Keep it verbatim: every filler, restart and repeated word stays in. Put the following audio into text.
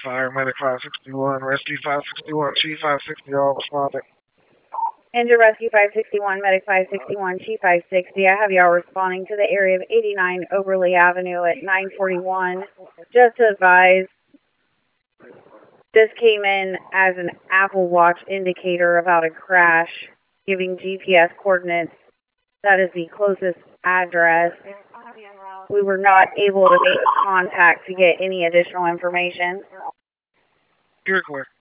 fire, medic five sixty-one, rescue five sixty-one, chief five sixty, all responding. Engine Rescue five sixty-one, Medic five sixty-one, Chief five sixty. I have y'all responding to the area of eighty-nine Oberly Avenue at nine forty-one. Just to advise, this came in as an Apple Watch indicator about a crash, giving G P S coordinates. That is the closest address. We were not able to make contact to get any additional information. You're clear.